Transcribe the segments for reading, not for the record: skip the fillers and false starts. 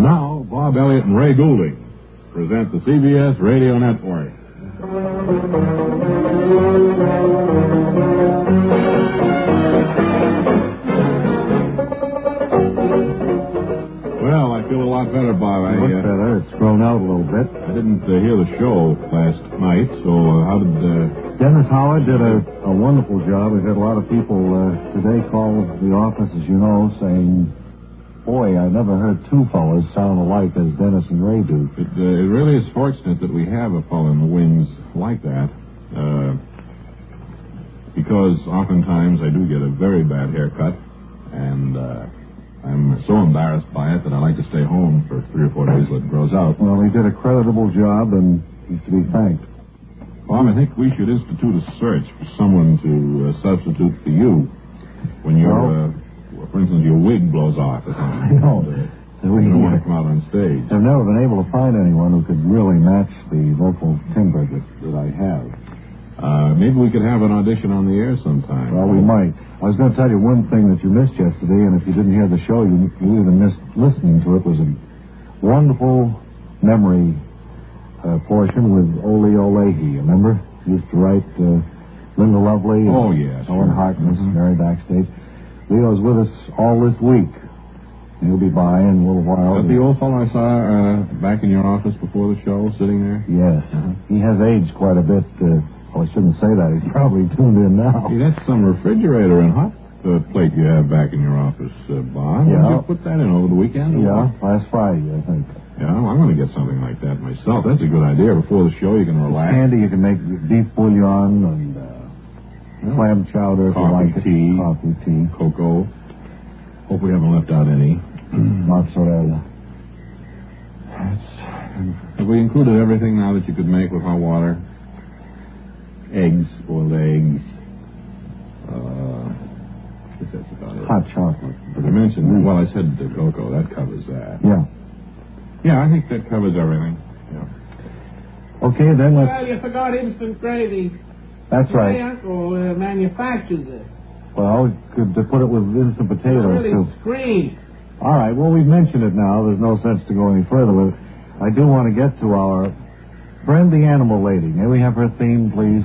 And now, Bob Elliott and Ray Goulding present the CBS Radio Network. Well, I feel a lot better, Bob. Much better. It's grown out a little bit. I didn't hear the show last night, so how did... Dennis Howard did a wonderful job. We've had a lot of people today call the office, as you know, saying, boy, I never heard two fellas sound alike as Dennis and Ray do. It really is fortunate that we have a fellow in the wings like that, because oftentimes I do get a very bad haircut, and I'm so embarrassed by it that I like to stay home for 3 or 4 days till it grows out. Well, he did a creditable job, and he's to be thanked. Bob, I think we should institute a search for someone to substitute for you when your, for instance, your wig blows off or something. No. You don't want to come out on stage. I've never been able to find anyone who could really match the vocal timbre that I have. Maybe we could have an audition on the air sometime. Well, we might. I was going to tell you one thing that you missed yesterday, and if you didn't hear the show, you even missed listening to it. Was a wonderful memory portion with Ole Leahy. Remember? He used to write Linda Lovely. Oh, yes. Owen Harkness, Mary Backstage. Leo's with us all this week. He'll be by in a little while. Is that the old fellow I saw back in your office before the show, sitting there? Yes. He has aged quite a bit. Well, I shouldn't say that. He's probably tuned in now. Hey, that's some refrigerator and hot plate you have back in your office, Bob. Yeah. Did you put that in over the weekend? Yeah, last Friday, I think. Yeah, I'm going to get something like that myself. That's a good idea. Before the show, you can relax. Handy, you can make beef bouillon and clam chowder if you like it. Coffee, tea. Cocoa. Hope we haven't left out any. Mozzarella. Have we included everything now that you could make with hot water? Eggs, boiled eggs. I guess that's about it. Hot chocolate. But I mentioned, well, I said the cocoa. That covers that. Yeah. Yeah, I think that covers everything. Yeah. Okay, then let's... Well, you forgot instant gravy. That's right. My uncle manufactures it. Well, could put it with instant potatoes, Really too. scream. All right, well, we've mentioned it now. There's no sense to go any further with it. I do want to get to our friend, the animal lady. May we have her theme, please?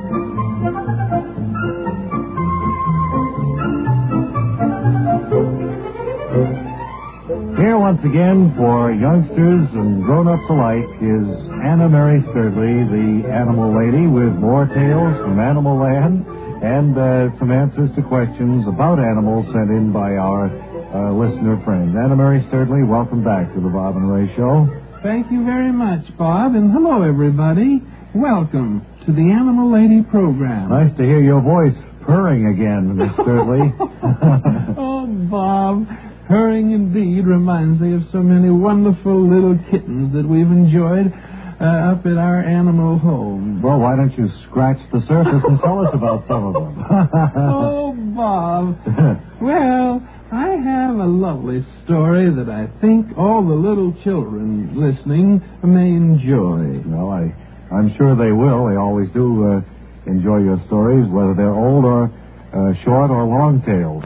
Here once again for youngsters and grown-ups alike is Anna Mary Sturdley, the animal lady, with more tales from Animal Land and some answers to questions about animals sent in by our listener friends. Anna Mary Sturdley, welcome back to the Bob and Ray Show. Thank you very much, Bob, and hello, everybody. Welcome to the Animal Lady program. Nice to hear your voice purring again, Miss Sturdley. Oh, Bob, purring indeed reminds me of so many wonderful little kittens that we've enjoyed up at our animal home. Well, why don't you scratch the surface and tell us about some of them? Oh, Bob. Well, I have a lovely story that I think all the little children listening may enjoy. Well, I'm sure they will. They always do enjoy your stories, whether they're old or short or long tales.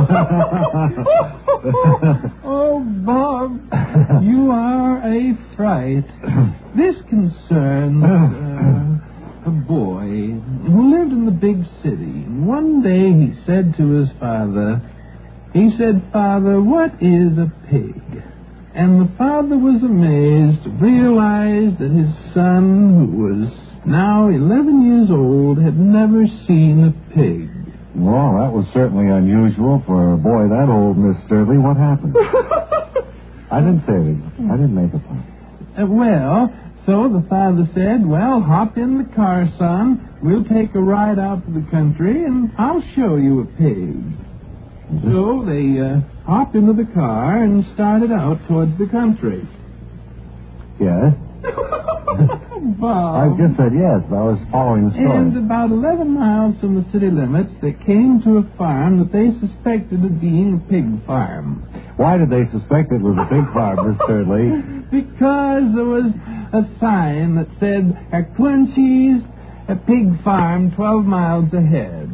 Oh, Bob, you are a fright. This concerns a boy who lived in the big city. And one day he said to his father, "Father, what is a pig?" And the father was amazed to realize that his son, who was now 11 years old, had never seen a pig. Well, that was certainly unusual for a boy that old, Miss Sturdley. What happened? I didn't say anything. I didn't make a point. So the father said, "Well, hop in the car, son. We'll take a ride out to the country, and I'll show you a pig." Mm-hmm. So they hopped into the car and started out towards the country. Yes? Bob. I just said yes, but I was following the story. And about 11 miles from the city limits, they came to a farm that they suspected of being a pig farm. Why did they suspect it was a pig farm, Miss Sturdley? Because there was a sign that said, "Quincy's, a pig farm 12 miles ahead."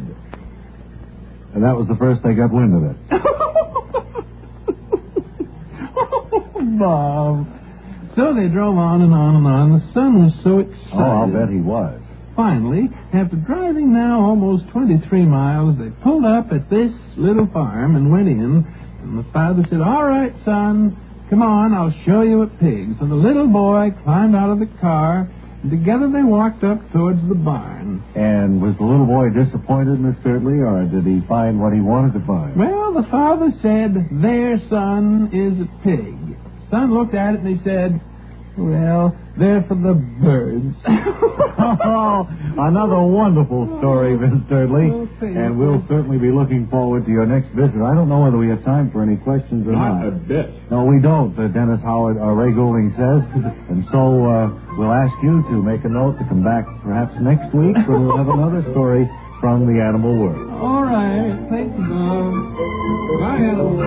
And that was the first they got wind of it. Bob. So they drove on and on and on. The son was so excited. Oh, I'll bet he was. Finally, after driving now almost 23 miles, they pulled up at this little farm and went in. And the father said, "All right, son, come on, I'll show you a pig." So the little boy climbed out of the car, and together they walked up towards the barn. And was the little boy disappointed, Miss Thirdly, or did he find what he wanted to find? Well, the father said, "There, son, is a pig." Son looked at it and he said, "Well, they're for the birds." Oh, another wonderful story, Miss Thirdly. And we'll certainly be looking forward to your next visit. I don't know whether we have time for any questions or not. Not a bit. No, we don't, Dennis Howard, Ray Goulding says. And so we'll ask you to make a note to come back perhaps next week when we'll have another story from the animal world. All right. Thank you, Bob. Bye, Animal.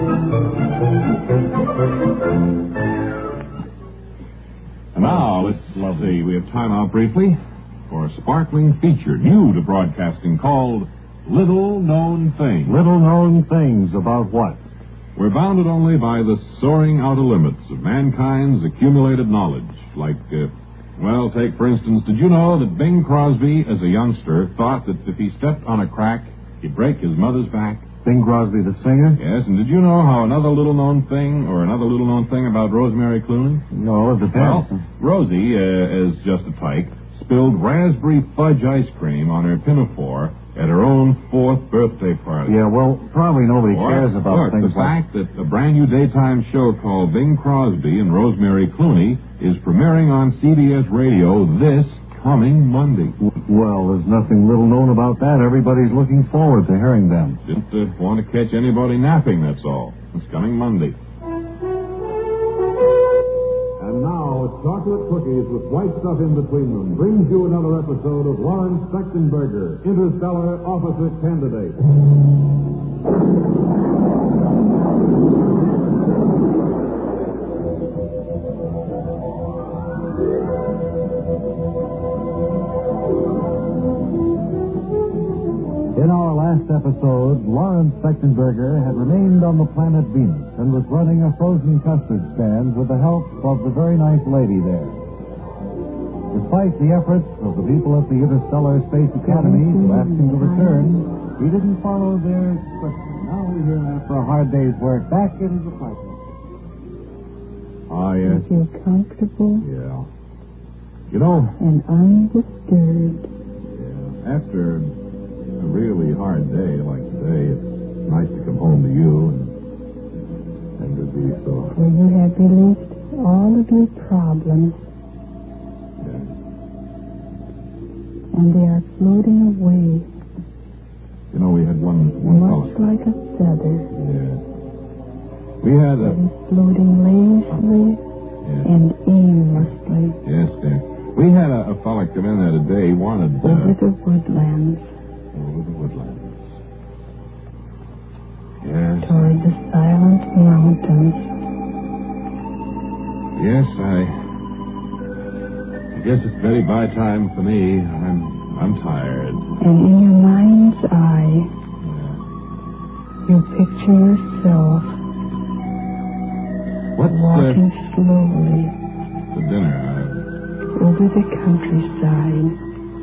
And now, let's see. We have time out briefly for a sparkling feature new to broadcasting called Little Known Things. Little known things about what? We're bounded only by the soaring outer limits of mankind's accumulated knowledge. Like, take, for instance, did you know that Bing Crosby, as a youngster, thought that if he stepped on a crack, he'd break his mother's back? Bing Crosby, the singer? Yes, and did you know how another little known thing about Rosemary Clooney? No, it Well, depends. Rosie, as just a tyke, spilled raspberry fudge ice cream on her pinafore at her own 4th birthday party. Yeah, well, probably nobody cares about things the fact that a brand new daytime show called Bing Crosby and Rosemary Clooney is premiering on CBS Radio this coming Monday. Well, there's nothing little known about that. Everybody's looking forward to hearing them. Didn't want to catch anybody napping, that's all. It's coming Monday. And now, chocolate cookies with white stuff in between them brings you another episode of Lawrence Spechtenberger, Interstellar Officer Candidate. In our last episode, Lawrence Spechtenberger had remained on the planet Venus and was running a frozen custard stand with the help of the very nice lady there. Despite the efforts of the people at the Interstellar Space Academy to ask him to return, he didn't follow their instructions. Now we hear after a hard day's work back in his apartment. Ah, yes. You feel comfortable Yeah. You know, and undisturbed. yeah, after a really hard day like today, it's nice to come home to you and to be so. Where you have released all of your problems Yeah. and they are floating away, You know, we had one much fellow. like a feather Yeah. We had that a. is floating lazily Yeah. and aimlessly Yes, dear. We had a fella come in the other day. He wanted over the woodlands over the woodlands. Yes. toward the silent mountains. Yes, I guess it's very by time for me. I'm tired. And in your mind's eye, Yeah. you picture yourself What's walking slowly for dinner? over the countryside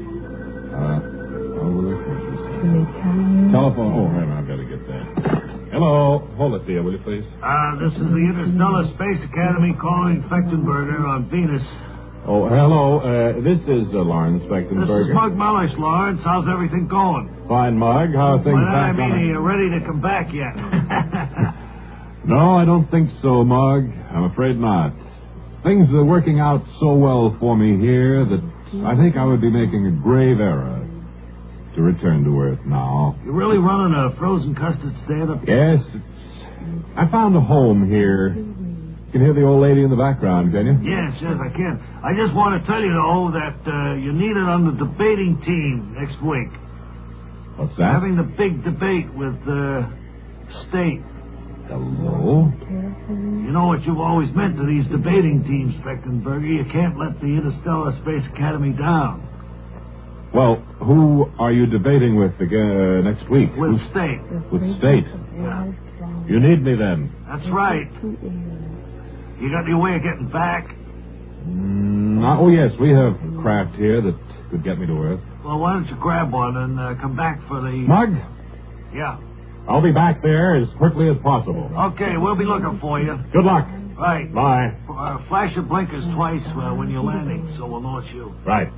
Over the countryside. to a tiny... Telephone. Oh, wait a minute. I better get that. Hello. Hold it there, will you, please? This is the Interstellar Space Academy calling Spechtenberger on Venus. Oh, hello. This is Lawrence This Spechtenberger. is Mug Mellish, Lawrence. How's everything going? Fine, Mug. How are things Well, I back mean, on are it? you ready to come back yet? No, I don't think so, Mug. I'm afraid not. Things are working out so well for me here that I think I would be making a grave error to return to Earth now. You really running a frozen custard stand up? Yes, I found a home here. You can hear the old lady in the background, can you? Yes, I can. I just want to tell you, though, that you're needed on the debating team next week. What's that? Having the big debate with State. Hello? You know what you've always meant to these debating teams, Spechtenberger. You can't let the Interstellar Space Academy down. Well, who are you debating with next week? With State. With State. Yeah. You need me then. That's right. You got any way of getting back? Oh, yes, we have craft here that could get me to Earth. Well, why don't you grab one and come back for the... Mug, Yeah. I'll be back there as quickly as possible. Okay, we'll be looking for you. Good luck. Right. Bye. Flash your blinkers twice when you're landing, so we'll know it's you. Right.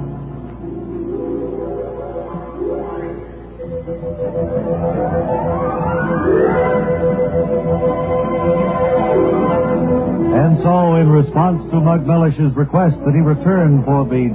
And so, in response to Mug Mellish's request that he return for the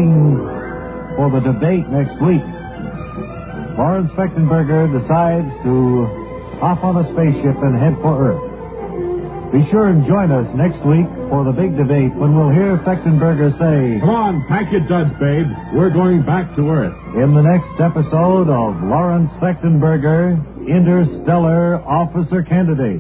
debate next week, Lawrence Fechtenberger decides to hop on a spaceship and head for Earth. Be sure and join us next week for the big debate when we'll hear Fechtenberger say, Come on, pack your duds, babe. We're going back to Earth. in the next episode of Lawrence Fechtenberger, Interstellar Officer Candidate.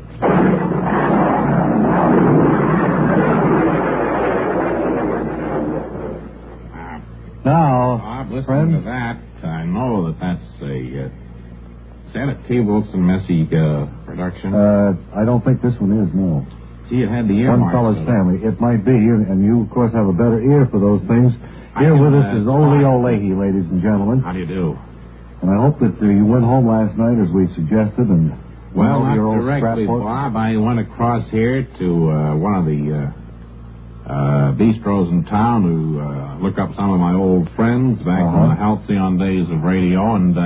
Now, Bob, listen friends, to that. I know that's a... is that a T. Wilson Messy production? I don't think this one is, no. Gee, it had the One earmarks. fellow's on it. family. It might be, and you, of course, have a better ear for those things. Here I can, with us is Ole talk. O'Leahy, ladies and gentlemen. How do you do? And I hope that you went home last night as we suggested and Well, went over not your old directly, scrapbook. Bob. I went across here to one of the bistros in town to look up some of my old friends back from the halcyon days of radio, and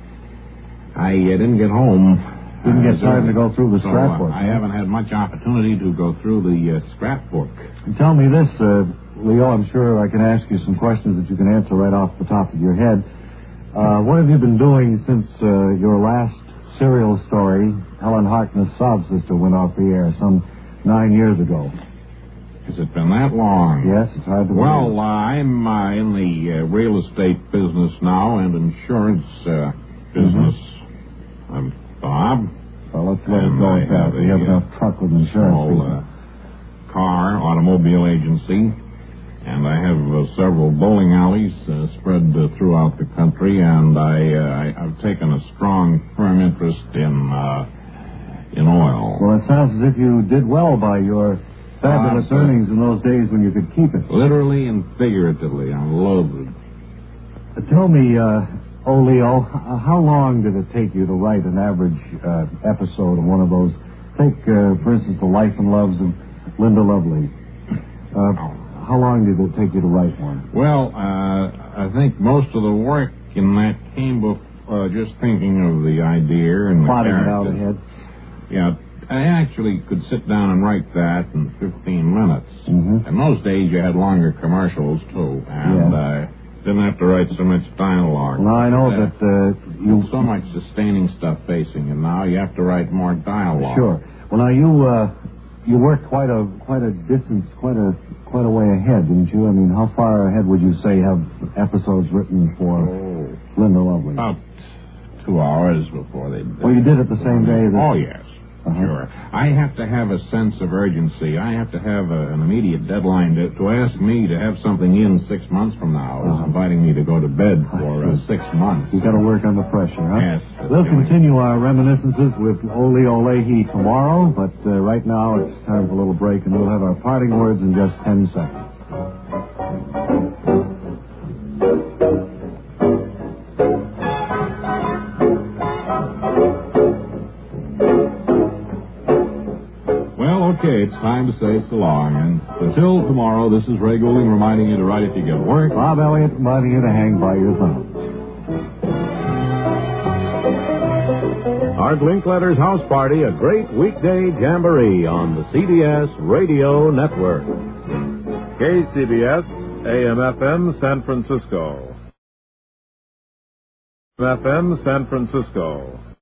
I didn't get home. Didn't get time to go through the So, scrapbook. I haven't had much opportunity to go through the scrapbook. And tell me this, Leo, I'm sure I can ask you some questions that you can answer right off the top of your head. What have you been doing since your last serial story, Helen Harkness' Sob Sister, went off the air some 9 years ago? Has it been that long? Yes, it's hard to Well, believe. I'm in the real estate business now and insurance business. Bob. Well, let's let it and go I at that. have We have a, enough truck with insurance small people. car automobile agency, and I have several bowling alleys spread throughout the country, and I've taken a strong, firm interest in oil. Well, it sounds as if you did well by your fabulous sir. earnings in those days when you could keep it. Literally and figuratively, I'm loaded. Tell me, Leo, how long did it take you to write an average episode of one of those? Take, for instance, The Life and Loves of Linda Lovely. How long did it take you to write one? Well, I think most of the work in that came before just thinking of the idea and the Plotting it character. out ahead. Yeah, I actually could sit down and write that in 15 minutes. Mm-hmm. In those days, you had longer commercials, too, and didn't have to write so much dialogue. Well, I know that you... So much sustaining stuff facing you now, you have to write more dialogue. Sure. Well, now, you worked quite a distance, quite a way ahead, didn't you? I mean, how far ahead would you say have episodes written for Linda Lovely? About 2 hours before they... Well, you did it the same day that... Oh, yes. Sure. I have to have a sense of urgency. I have to have an immediate deadline. To ask me to have something in 6 months from now is inviting me to go to bed for 6 months. You got to work under pressure, huh? Yes. We'll continue our reminiscences with Ole O'Leahy tomorrow, but right now it's time for a little break, and we'll have our parting words in just 10 seconds. Okay, it's time to say so long. And until tomorrow, this is Ray Goulding reminding you to write if you get work. Bob Elliott reminding you to hang by your thumbs. Art Linkletter's House Party, a great weekday jamboree on the CBS Radio Network. KCBS, AM/FM, San Francisco. FM, San Francisco.